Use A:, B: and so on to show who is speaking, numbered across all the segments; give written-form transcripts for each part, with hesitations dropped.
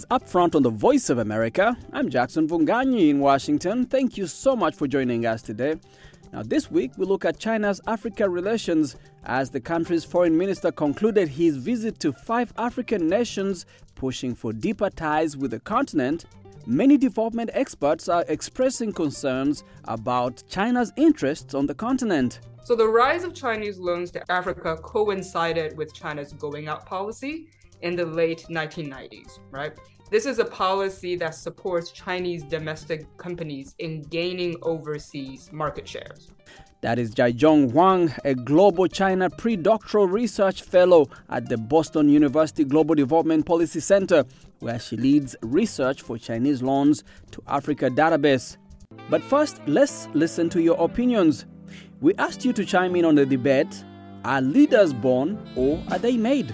A: Upfront on the Voice of America. I'm Jackson Vunganyi in Washington. Thank you so much for joining us today. Now, this week we look at China's Africa relations as the country's foreign minister concluded his visit to 5 African nations, pushing for deeper ties with the continent. Many development experts are expressing concerns about China's interests on the continent.
B: So the rise of Chinese loans to Africa coincided with China's going out policy in the late 1990s, right? This is a policy that supports Chinese domestic companies in gaining overseas market shares.
A: That is Jiazhong Huang, a global China pre-doctoral research fellow at the Boston University Global Development Policy Center, where she leads research for Chinese loans to Africa database. But first, let's listen to your opinions. We asked you to chime in on the debate. Are leaders born or are they made?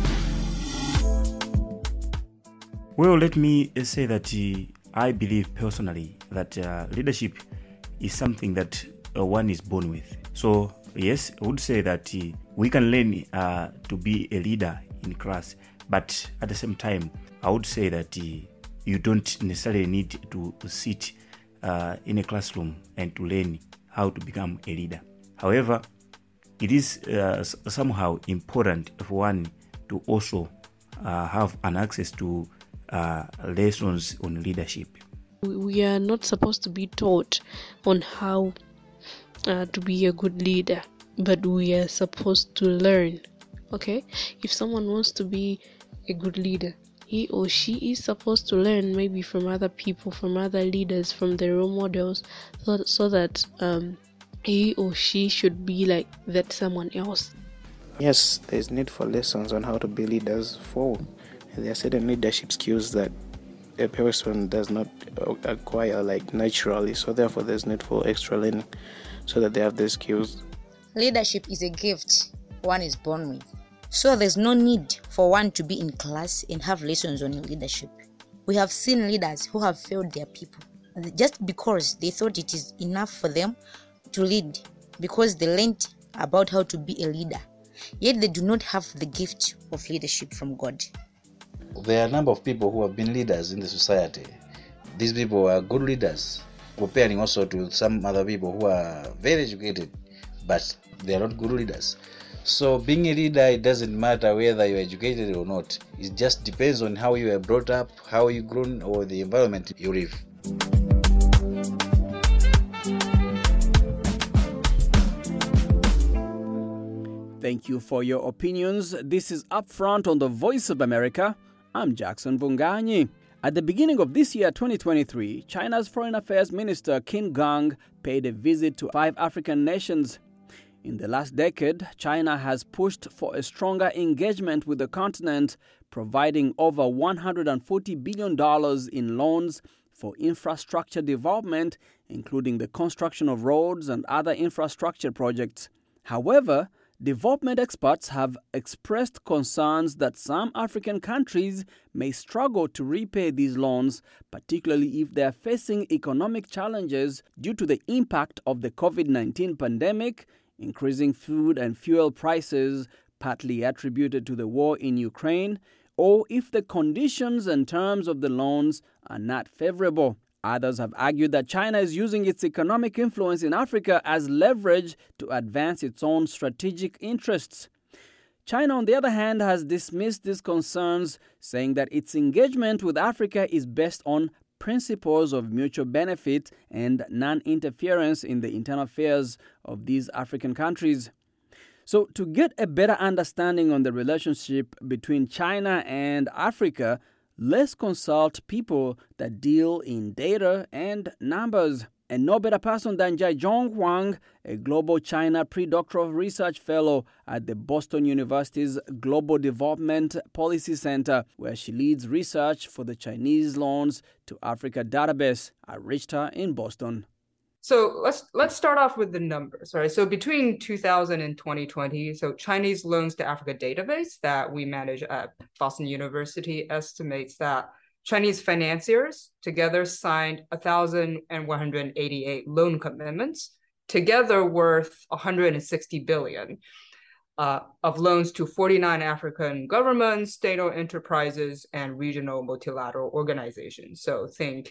C: Well, let me say that I believe personally that leadership is something that one is born with. So, yes, I would say that we can learn to be a leader in class, but at the same time, I would say that you don't necessarily need to sit in a classroom and to learn how to become a leader. However, it is somehow important for one to also have an access to lessons on leadership.
D: We are not supposed to be taught on how to be a good leader, but we are supposed to learn. Okay, if someone wants to be a good leader, he or she is supposed to learn maybe from other people, from other leaders, from their role models, so that he or she should be like that someone else.
E: Yes, there's need for lessons on how to be leaders. There are certain leadership skills that a person does not acquire like naturally, so therefore there's need for extra learning so that they have the skills.
F: Leadership is a gift one is born with, so there's no need for one to be in class and have lessons on leadership. We have seen leaders who have failed their people just because they thought it is enough for them to lead, because they learned about how to be a leader, yet they do not have the gift of leadership from God.
G: There are a number of people who have been leaders in the society. These people are good leaders, comparing also to some other people who are very educated, but they are not good leaders. So being a leader, it doesn't matter whether you're educated or not. It just depends on how you are brought up, how you grown, or the environment you live.
A: Thank you for your opinions. This is Upfront on the Voice of America. I'm Jackson Vunganyi. At the beginning of this year, 2023, China's Foreign Affairs Minister Qin Gang paid a visit to 5 African nations. In the last decade, China has pushed for a stronger engagement with the continent, providing over $140 billion in loans for infrastructure development, including the construction of roads and other infrastructure projects. However, development experts have expressed concerns that some African countries may struggle to repay these loans, particularly if they are facing economic challenges due to the impact of the COVID-19 pandemic, increasing food and fuel prices, partly attributed to the war in Ukraine, or if the conditions and terms of the loans are not favorable. Others have argued that China is using its economic influence in Africa as leverage to advance its own strategic interests. China, on the other hand, has dismissed these concerns, saying that its engagement with Africa is based on principles of mutual benefit and non-interference in the internal affairs of these African countries. So, to get a better understanding on the relationship between China and Africa, let's consult people that deal in data and numbers. And no better person than Jiazhong Huang, a global China pre-doctoral research fellow at the Boston University's Global Development Policy Center, where she leads research for the Chinese Loans to Africa database. I reached her in Boston.
B: So let's start off with the numbers, right? So between 2000 and 2020, so Chinese Loans to Africa database that we manage at Boston University estimates that Chinese financiers together signed 1,188 loan commitments, together worth $160 billion. of loans to 49 African governments, state-owned enterprises, and regional multilateral organizations. So think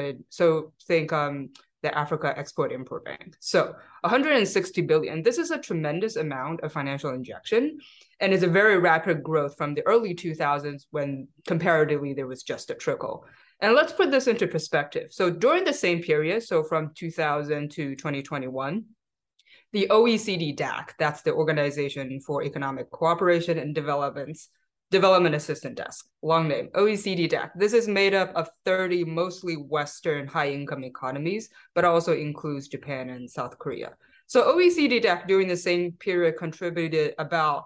B: the Africa Export-Import Bank. So 160 billion. This is a tremendous amount of financial injection, and is a very rapid growth from the early 2000s when comparatively there was just a trickle. And let's put this into perspective. So during the same period, so from 2000 to 2021, the OECD DAC, that's the Organization for Economic Cooperation and Development Assistance Desk, long name, OECD DAC. This is made up of 30 mostly Western high-income economies, but also includes Japan and South Korea. So OECD DAC during the same period contributed about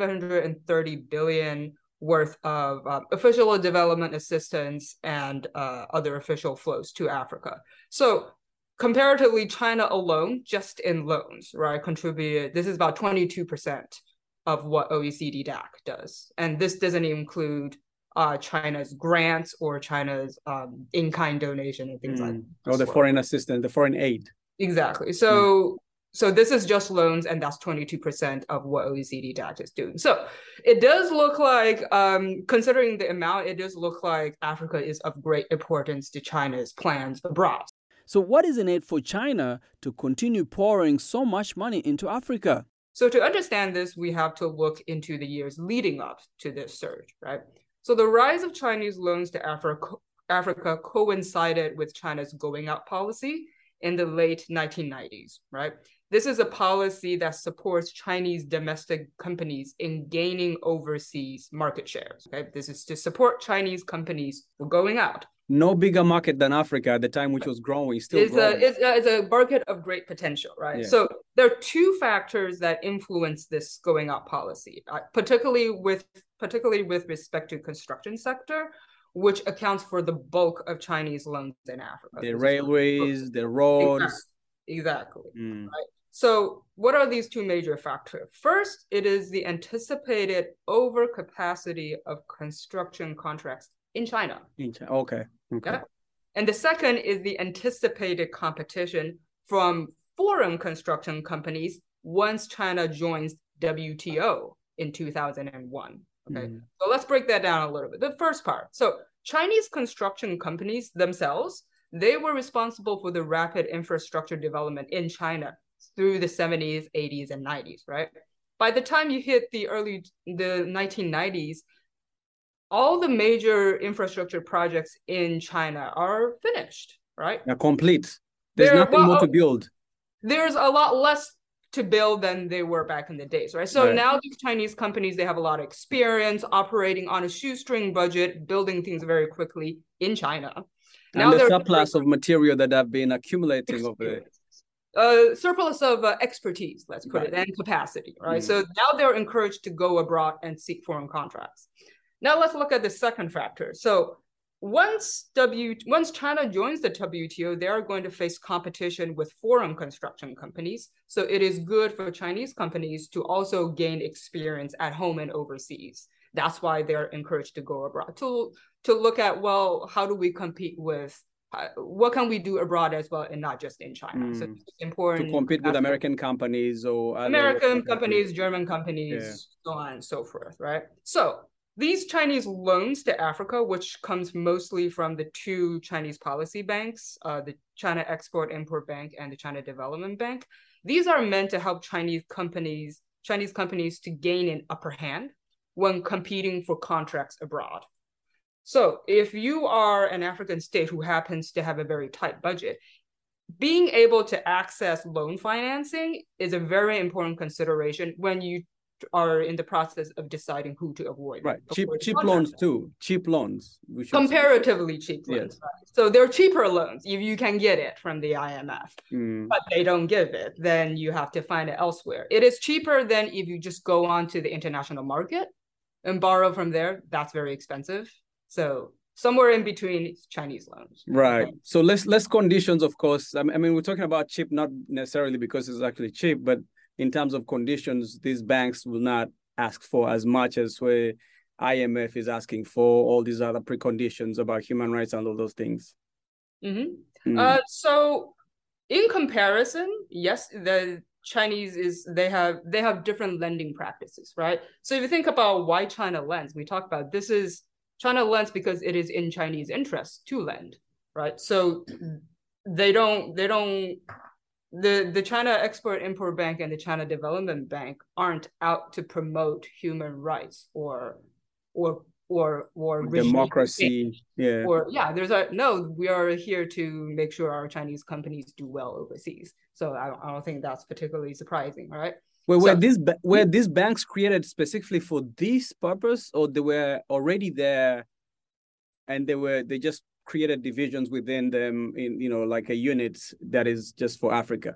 B: 730 billion worth of official development assistance and other official flows to Africa. So comparatively, China alone, just in loans, right, contributed, this is about 22% of what OECD DAC does. And this doesn't include China's grants or China's in-kind donation and things like that.
A: Or the foreign assistance, the foreign aid.
B: Exactly. So this is just loans, and that's 22% of what OECD DAC is doing. So it does look like, considering the amount, it does look like Africa is of great importance to China's plans abroad.
A: So what is in it for China to continue pouring so much money into Africa?
B: So to understand this, we have to look into the years leading up to this surge, right? So the rise of Chinese loans to Africa coincided with China's going out policy in the late 1990s, right? This is a policy that supports Chinese domestic companies in gaining overseas market shares, okay? This is to support Chinese companies for going out.
A: No bigger market than Africa at the time, which was growing, still growing.
B: It's a market of great potential, right? Yeah. So there are two factors that influence this going out policy, particularly with respect to construction sector, which accounts for the bulk of Chinese loans in Africa.
A: The railways, the roads.
B: Exactly. Right? So what are these two major factors? First, it is the anticipated overcapacity of construction contracts in China.
A: Okay.
B: Yeah? And the second is the anticipated competition from foreign construction companies once China joins WTO in 2001. Okay, so let's break that down a little bit. The first part. So Chinese construction companies themselves, they were responsible for the rapid infrastructure development in China through the 70s, 80s, and 90s, right? By the time you hit the 1990s, all the major infrastructure projects in China are finished, right?
A: They're complete. There's nothing more to build.
B: There's a lot less to build than they were back in the days, right? So now these Chinese companies, they have a lot of experience operating on a shoestring budget, building things very quickly in China.
A: And the surplus of material that have been accumulating over there.
B: Surplus of expertise, let's put it, and capacity, right? So now they're encouraged to go abroad and seek foreign contracts. Now let's look at the second factor. So once China joins the WTO, they are going to face competition with foreign construction companies. So it is good for Chinese companies to also gain experience at home and overseas. That's why they're encouraged to go abroad, to look at, well, how do we compete with, what can we do abroad as well and not just in China? So it's important
A: to compete with American companies or
B: American companies, German companies, so on and so forth, right? So these Chinese loans to Africa, which comes mostly from the two Chinese policy banks, the China Export-Import Bank and the China Development Bank, these are meant to help Chinese companies to gain an upper hand when competing for contracts abroad. So if you are an African state who happens to have a very tight budget, being able to access loan financing is a very important consideration when you are in the process of deciding who to avoid.
A: Right, cheap loans too. Cheap loans.
B: Comparatively cheap loans. Right? So they're cheaper loans if you can get it from the IMF, but they don't give it. Then you have to find it elsewhere. It is cheaper than if you just go onto the international market and borrow from there. That's very expensive. So somewhere in between Chinese loans.
A: Right. Okay. So less conditions, of course. I mean, we're talking about cheap, not necessarily because it's actually cheap, but in terms of conditions, these banks will not ask for as much as where IMF is asking for all these other preconditions about human rights and all those things.
B: So in comparison, yes, they have different lending practices, right? So if you think about why China lends, we talked about this is China lends because it is in Chinese interest to lend, right? So the China Export-Import Bank and the China Development Bank aren't out to promote human rights or
A: democracy. Yeah.
B: We are here to make sure our Chinese companies do well overseas. So I don't think that's particularly surprising, right?
A: Were these banks created specifically for this purpose, or they were already there and they just created divisions within them in, like a unit that is just for Africa?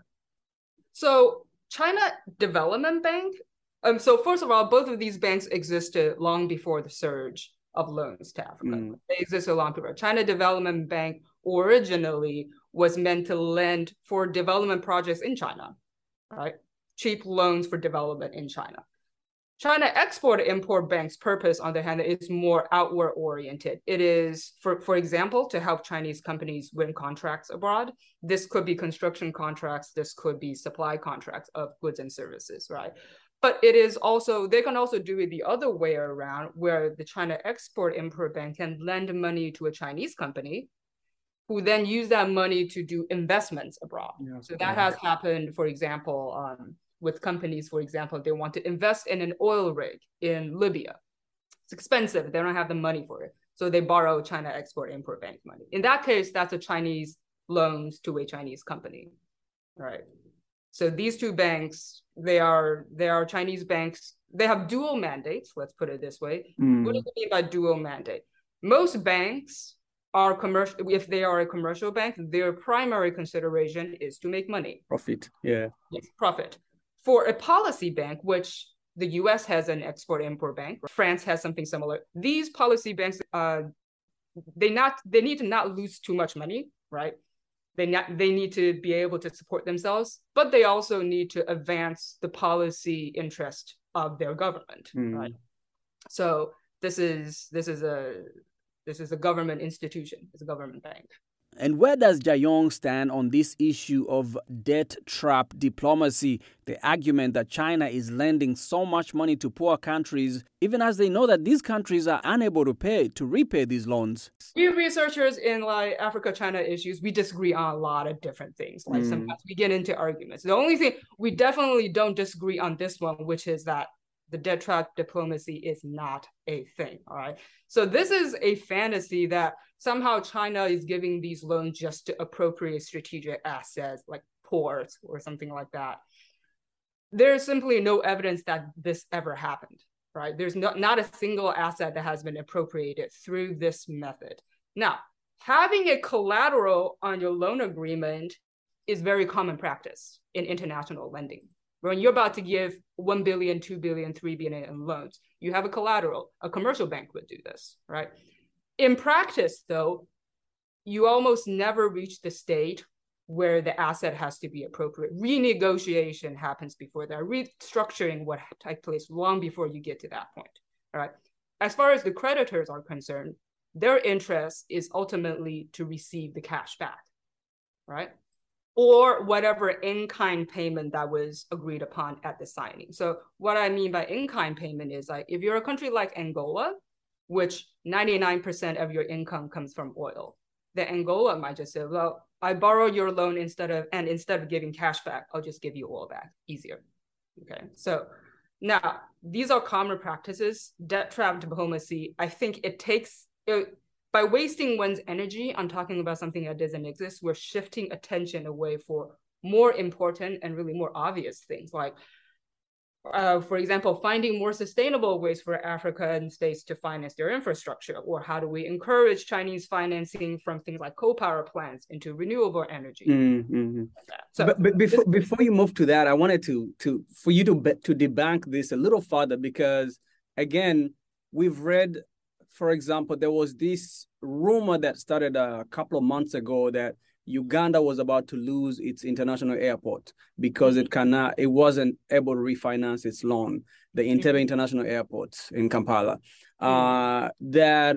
B: So China Development Bank, so first of all, both of these banks existed long before the surge of loans to Africa. They existed long before. China Development Bank originally was meant to lend for development projects in China, right? Cheap loans for development in China. China Export-Import Bank's purpose, on the other hand, is more outward oriented. It is, for example, to help Chinese companies win contracts abroad. This could be construction contracts. This could be supply contracts of goods and services, right? But it is also, they can also do it the other way around, where the China Export-Import Bank can lend money to a Chinese company who then use that money to do investments abroad. Yeah. So that has happened, for example, with companies, for example, they want to invest in an oil rig in Libya. It's expensive. They don't have the money for it. So they borrow China Export-Import Bank money. In that case, that's a Chinese loans to a Chinese company, right? So these two banks, they are Chinese banks. They have dual mandates, let's put it this way. What do you mean by dual mandate? Most banks are commercial. If they are a commercial bank, their primary consideration is to make money.
A: Profit, yeah.
B: Yes, profit. For a policy bank, which the US has an export-import bank, France has something similar. These policy banks, they need to not lose too much money, right? They need to be able to support themselves, but they also need to advance the policy interest of their government, right? So this is a government institution. It's a government bank.
A: And where does Jiayong stand on this issue of debt trap diplomacy, the argument that China is lending so much money to poor countries, even as they know that these countries are unable to repay these loans?
B: We researchers in Africa-China issues, we disagree on a lot of different things. Sometimes we get into arguments. The only thing we definitely don't disagree on this one, which is that the debt trap diplomacy is not a thing, all right? So this is a fantasy that somehow China is giving these loans just to appropriate strategic assets like ports or something like that. There's simply no evidence that this ever happened, right? There's not a single asset that has been appropriated through this method. Now, having a collateral on your loan agreement is very common practice in international lending. When you're about to give 1 billion, 2 billion, 3 billion in loans, you have a collateral. A commercial bank would do this, right? In practice, though, you almost never reach the state where the asset has to be appropriate. Renegotiation happens before that. Restructuring would take place long before you get to that point, all right? As far as the creditors are concerned, their interest is ultimately to receive the cash back, right? Or whatever in-kind payment that was agreed upon at the signing. So what I mean by in-kind payment is like, if you're a country like Angola, which 99% of your income comes from oil, the Angola might just say, well, I borrow your loan instead of giving cash back, I'll just give you oil back, easier, okay? So now, these are common practices. Debt trap diplomacy, I think by wasting one's energy on talking about something that doesn't exist, we're shifting attention away for more important and really more obvious things like, for example, finding more sustainable ways for African states to finance their infrastructure, or how do we encourage Chinese financing from things like coal power plants into renewable energy.
A: So, but before you move to that, I wanted for you to debunk this a little further, because again, we've read, for example, there was this rumor that started a couple of months ago that Uganda was about to lose its international airport because it wasn't able to refinance its loan, the Entebbe International Airport in Kampala. That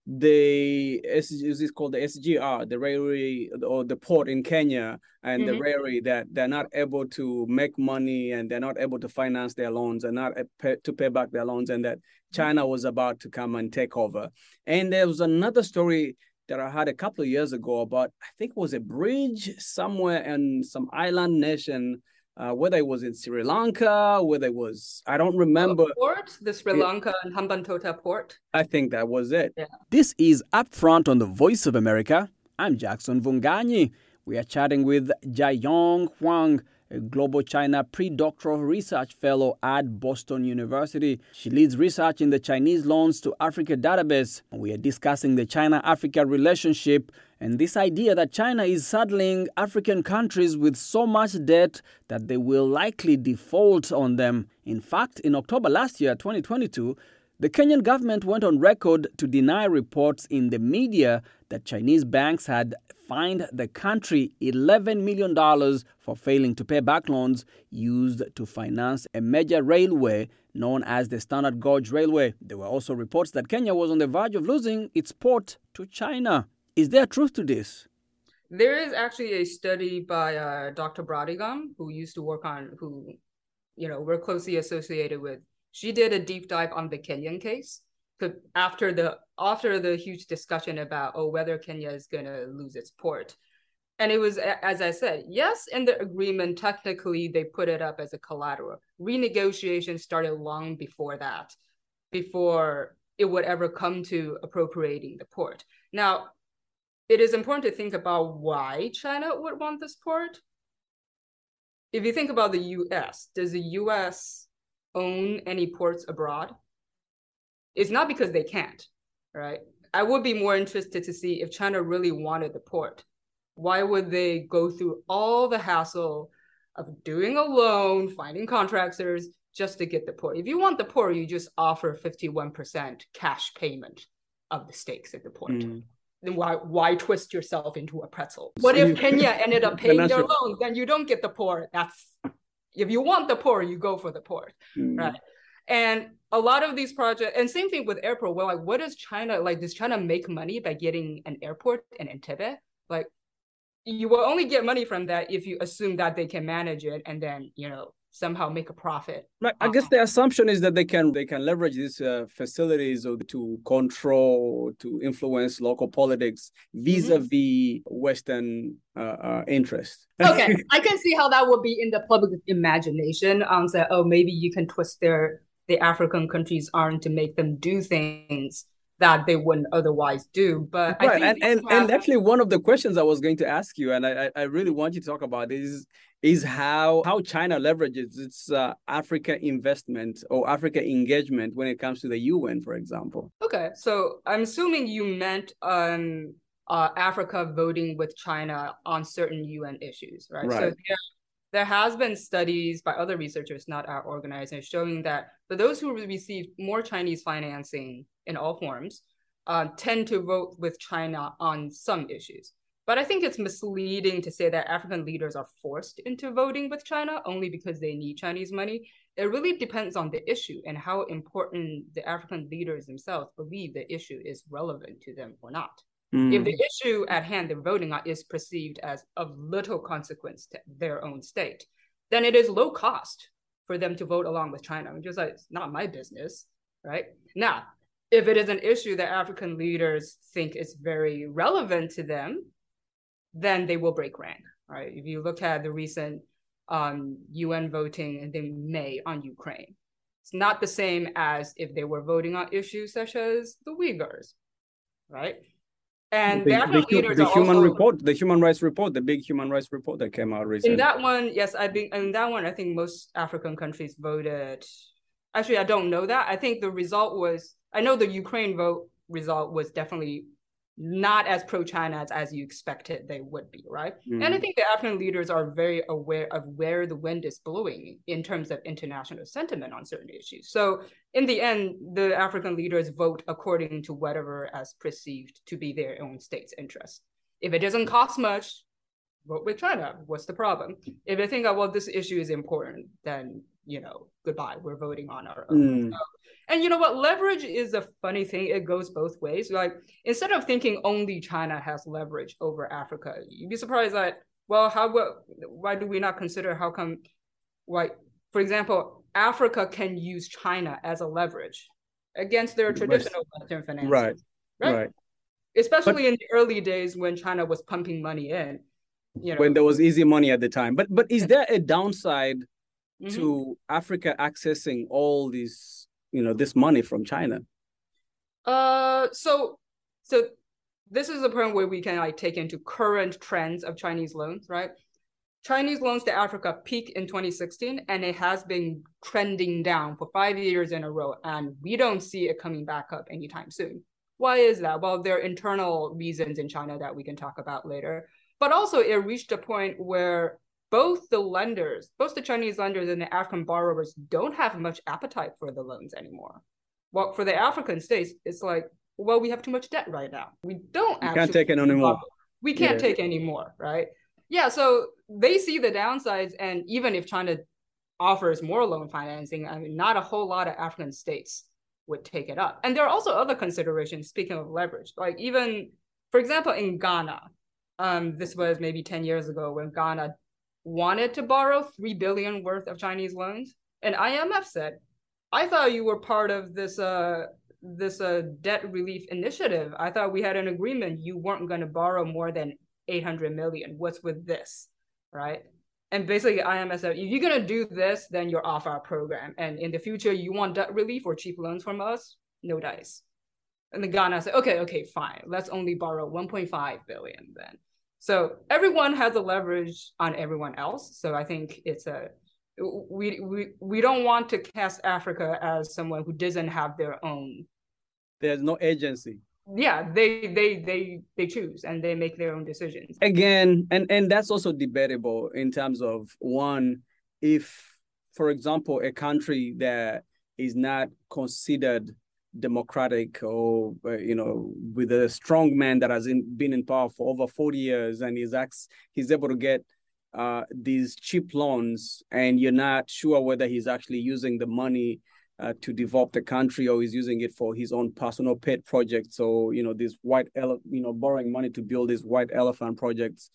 A: is called the SGR, the railway or the port in Kenya, and the railway, that they're not able to make money and they're not able to finance their loans and not to pay back their loans, and that China was about to come and take over. And there was another story that I had a couple of years ago about, I think it was a bridge somewhere in some island nation, whether it was in Sri Lanka, whether it was, I don't remember.
B: Port, the Sri Lanka and Hambantota port.
A: I think that was it.
B: Yeah.
A: This is Upfront on the Voice of America. I'm Jackson Vunganyi. We are chatting with Jiayong Huang, a Global China pre-doctoral research fellow at Boston University. She leads research in the Chinese Loans to Africa database. We are discussing the China-Africa relationship and this idea that China is saddling African countries with so much debt that they will likely default on them. In fact, in October last year, 2022, the Kenyan government went on record to deny reports in the media that Chinese banks had fined the country $11 million for failing to pay back loans used to finance a major railway known as the Standard Gauge Railway. There were also reports that Kenya was on the verge of losing its port to China. Is there truth to this?
B: There is actually a study by Dr. Bradigam, who used to work on, we're closely associated with. She did a deep dive on the Kenyan case after the huge discussion about whether Kenya is going to lose its port. And it was, as I said, yes, in the agreement, technically they put it up as a collateral. Renegotiation started long before that, before it would ever come to appropriating the port. Now, it is important to think about why China would want this port. If you think about the US, does the US own any ports abroad? It's not because they can't, right? I would be more interested to see if China really wanted the port. Why would they go through all the hassle of doing a loan, finding contractors just to get the port? If you want the port, you just offer 51% cash payment of the stakes at the port. Then why twist yourself into a pretzel? What if Kenya ended up paying their loans? Then you don't get the port. If you want the port, you go for the port, right? And a lot of these projects, and same thing with airport. Well, what is China, does China make money by getting an airport in Entebbe? You will only get money from that if you assume that they can manage it and then, somehow make a profit.
A: Right. I guess the assumption is that they can leverage these facilities to control, to influence local politics vis-a-vis Western interests.
B: Okay, I can see how that would be in the public imagination. Say, maybe you can twist the African countries' arm to make them do things that they wouldn't otherwise do. But
A: right. I think and actually one of the questions I was going to ask you, and I really want you to talk about is how China leverages its Africa investment or Africa engagement when it comes to the UN, for example.
B: Okay, so I'm assuming you meant Africa voting with China on certain UN issues, right? So there has been studies by other researchers, not our organization, showing that for those who received more Chinese financing in all forms, tend to vote with China on some issues. But I think it's misleading to say that African leaders are forced into voting with China only because they need Chinese money. It really depends on the issue and how important the African leaders themselves believe the issue is relevant to them or not. If the issue at hand they're voting on is perceived as of little consequence to their own state, then it is low cost for them to vote along with China. It's not my business, right? Now, if it is an issue that African leaders think is very relevant to them, then they will break rank, right? If you look at the recent UN voting in May on Ukraine, it's not the same as if they were voting on issues such as the Uyghurs, right? And the
A: human rights report, the big human rights report that came out recently.
B: In that one, yes, I think most African countries voted. Actually, I don't know that. I think the result was, I know the Ukraine vote result was definitely not as pro-China as you expected they would be, right? And I think the African leaders are very aware of where the wind is blowing in terms of international sentiment on certain issues. So in the end, the African leaders vote according to whatever is perceived to be their own state's interest. If it doesn't cost much, vote with China. What's the problem? If they think, this issue is important, then goodbye, we're voting on our own. So, and you know what? Leverage is a funny thing. It goes both ways. Like, instead of thinking only China has leverage over Africa, you'd be surprised that, well, why do we not consider for example, Africa can use China as a leverage against their traditional Western finances. Right. Especially in the early days when China was pumping money in.
A: When there was easy money at the time. But is there a downside to Africa accessing all these, this money from China?
B: So this is the point where we can take into current trends of Chinese loans, right? Chinese loans to Africa peaked in 2016, and it has been trending down for 5 years in a row, and we don't see it coming back up anytime soon. Why is that? Well, there are internal reasons in China that we can talk about later. But also, it reached a point where both the Chinese lenders and the African borrowers don't have much appetite for the loans anymore. Well, for the African states, it's like, well, we have too much debt right now. We can't take it anymore. We can't take any more, right? Yeah, so they see the downsides, and even if China offers more loan financing, I mean, not a whole lot of African states would take it up. And there are also other considerations, speaking of leverage, like even, for example, in Ghana, this was maybe 10 years ago when Ghana wanted to borrow $3 billion worth of Chinese loans. And IMF said, I thought you were part of this debt relief initiative. I thought we had an agreement. You weren't going to borrow more than 800 million. What's with this, right? And basically IMF said, if you're going to do this, then you're off our program. And in the future, you want debt relief or cheap loans from us? No dice. And the Ghana said, okay, fine. Let's only borrow 1.5 billion then. So everyone has a leverage on everyone else. So I think we don't want to cast Africa as someone who doesn't have their own.
A: There's no agency.
B: Yeah, they choose and they make their own decisions.
A: Again, and that's also debatable in terms of, one, if, for example, a country that is not considered democratic or with a strong man that has been in power for over 40 years and he's able to get these cheap loans, and you're not sure whether he's actually using the money to develop the country or he's using it for his own personal pet projects. So this borrowing money to build these white elephant projects.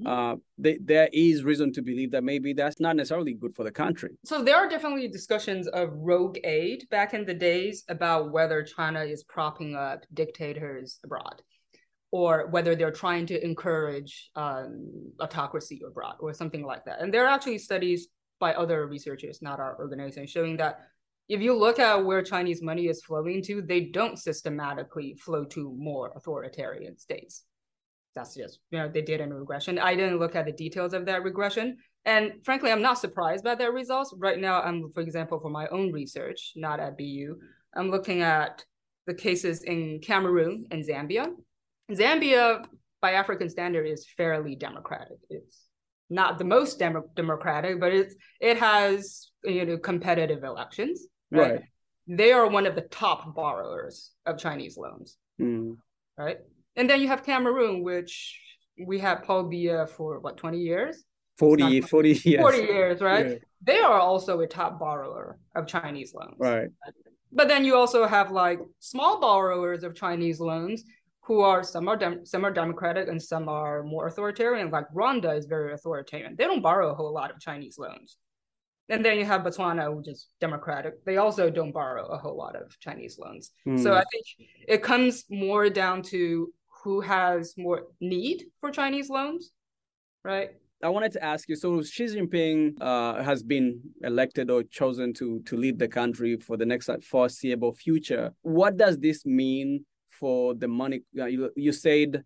A: There is reason to believe that maybe that's not necessarily good for the country.
B: So there are definitely discussions of rogue aid back in the days about whether China is propping up dictators abroad, or whether they're trying to encourage autocracy abroad or something like that. And there are actually studies by other researchers, not our organization, showing that if you look at where Chinese money is flowing to, they don't systematically flow to more authoritarian states. That's just, they did a regression. I didn't look at the details of that regression. And frankly, I'm not surprised by their results. Right now, for example, for my own research, not at BU, I'm looking at the cases in Cameroon and Zambia. Zambia, by African standard, is fairly democratic. It's not the most democratic, but it has competitive elections. Right? They are one of the top borrowers of Chinese loans. Right? And then you have Cameroon, which we had Paul Biya for 20 years?
A: 40 years.
B: 40 years, right? Yeah. They are also a top borrower of Chinese loans.
A: Right.
B: But then you also have small borrowers of Chinese loans who are, some are democratic and some are more authoritarian. Like Rwanda is very authoritarian. They don't borrow a whole lot of Chinese loans. And then you have Botswana, which is democratic. They also don't borrow a whole lot of Chinese loans. So I think it comes more down to who has more need for Chinese loans, right?
A: I wanted to ask you, so Xi Jinping has been elected or chosen to lead the country for the next foreseeable future. What does this mean for the money? You said,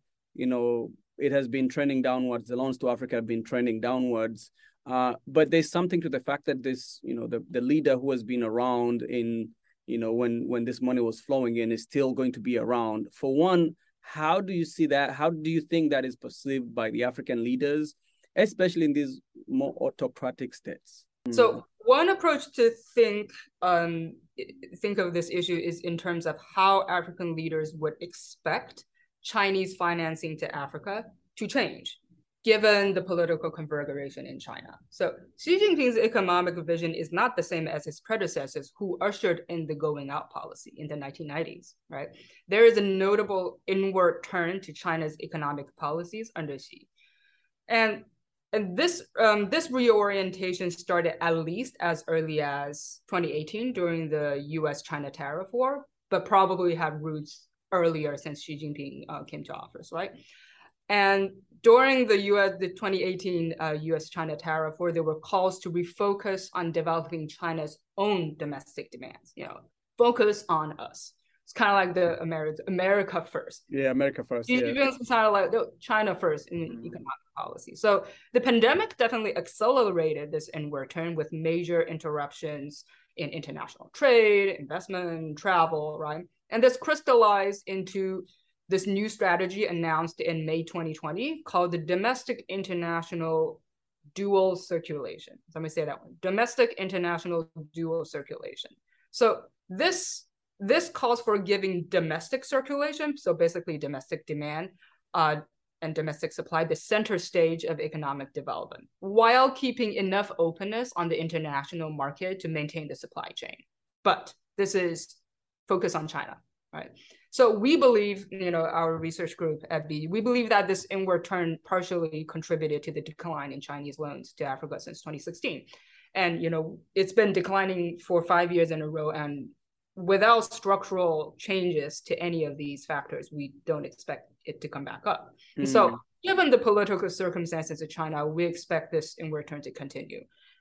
A: it has been trending downwards. The loans to Africa have been trending downwards. But there's something to the fact that this, the leader who has been around in, when this money was flowing in is still going to be around. For one, how do you see that? How do you think that is perceived by the African leaders, especially in these more autocratic states?
B: So one approach to think of this issue is in terms of how African leaders would expect Chinese financing to Africa to change. given the political configuration in China. So Xi Jinping's economic vision is not the same as his predecessors who ushered in the going out policy in the 1990s, right? There is a notable inward turn to China's economic policies under Xi. And this reorientation started at least as early as 2018 during the US-China tariff war, but probably had roots earlier since Xi Jinping came to office, right? And during the 2018 US-China tariff war, there were calls to refocus on developing China's own domestic demands, focus on us. It's kind of like the America first.
A: Yeah, America first.
B: It's kind of like China first in economic policy. So the pandemic definitely accelerated this inward turn with major interruptions in international trade, investment, travel, right? And this crystallized into this new strategy announced in May 2020 called the Domestic International Dual Circulation. So let me say that one, Domestic International Dual Circulation. So this calls for giving domestic circulation, so basically domestic demand and domestic supply, the center stage of economic development, while keeping enough openness on the international market to maintain the supply chain. But this is focus on China, right? So we believe, our research group at BD, we believe that this inward turn partially contributed to the decline in Chinese loans to Africa since 2016. And, it's been declining for 5 years in a row. And without structural changes to any of these factors, we don't expect it to come back up. Mm. So given the political circumstances of China, we expect this inward turn to continue.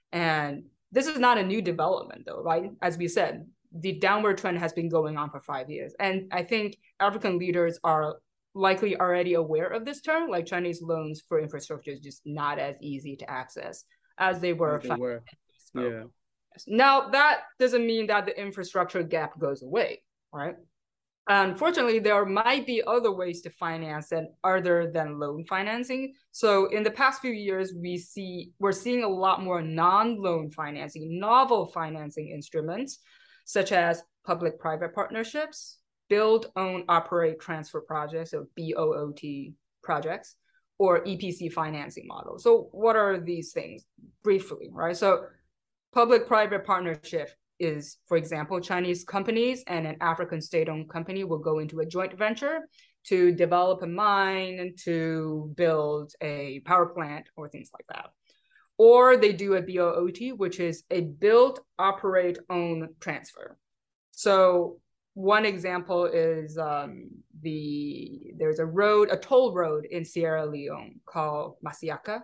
B: And this is not a new development, though, right? As we said, the downward trend has been going on for 5 years. And I think African leaders are likely already aware of this turn, like Chinese loans for infrastructure is just not as easy to access as they were.
A: Yeah.
B: Now, that doesn't mean that the infrastructure gap goes away, right? Unfortunately, there might be other ways to finance it other than loan financing. So in the past few years, we're seeing a lot more non-loan financing, novel financing instruments, such as public-private partnerships, build, own, operate, transfer projects, so BOOT projects, or EPC financing models. So what are these things? Briefly, right? So public-private partnership is, for example, Chinese companies and an African state-owned company will go into a joint venture to develop a mine and to build a power plant or things like that. Or they do a BOOT, which is a build, operate, own, transfer. So one example is there's a toll road in Sierra Leone called Masiaka,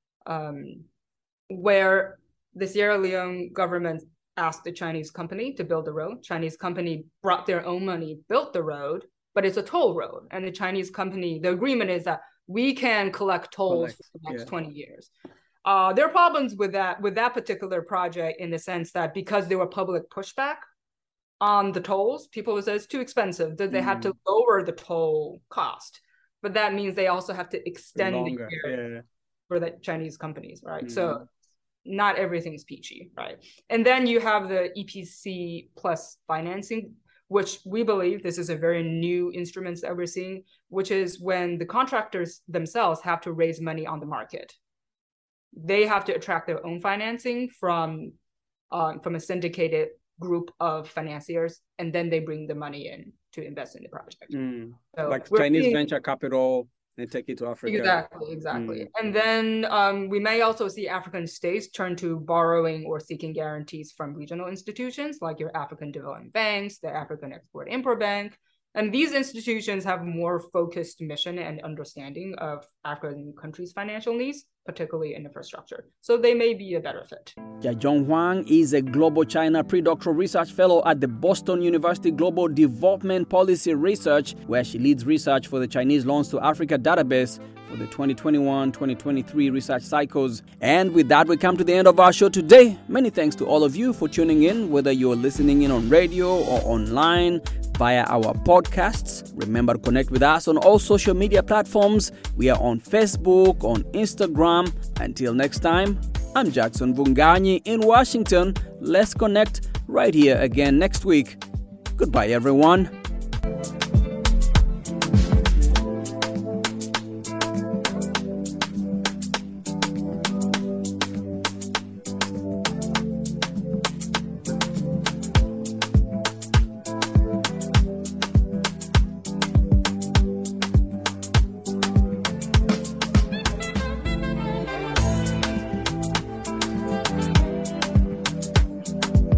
B: where the Sierra Leone government asked the Chinese company to build the road. Chinese company brought their own money, built the road, but it's a toll road. And the Chinese company, the agreement is that we can collect tolls for the next 20 years. There are problems with that particular project in the sense that because there were public pushback on the tolls, people would say it's too expensive, that they had to lower the toll cost. But that means they also have to extend the year for the Chinese companies, right? So not everything's peachy, right? And then you have the EPC plus financing, which we believe this is a very new instrument that we're seeing, which is when the contractors themselves have to raise money on the market. They have to attract their own financing from a syndicated group of financiers, and then they bring the money in to invest in the project.
A: So like Chinese venture capital, and take it to Africa.
B: Exactly. And then we may also see African states turn to borrowing or seeking guarantees from regional institutions like your African Development Banks, the African Export-Import Bank. And these institutions have more focused mission and understanding of African countries' financial needs, particularly in infrastructure. So they may be a better fit.
A: Jiazhong Huang is a Global China Predoctoral Research Fellow at the Boston University Global Development Policy Research, where she leads research for the Chinese Loans to Africa database for the 2021-2023 research cycles. And with that, we come to the end of our show today. Many thanks to all of you for tuning in, whether you're listening in on radio or online via our podcasts. Remember to connect with us on all social media platforms. We are on Facebook, on Instagram. Until next time, I'm Jackson Vunganyi in Washington. Let's connect right here again next week. Goodbye, everyone.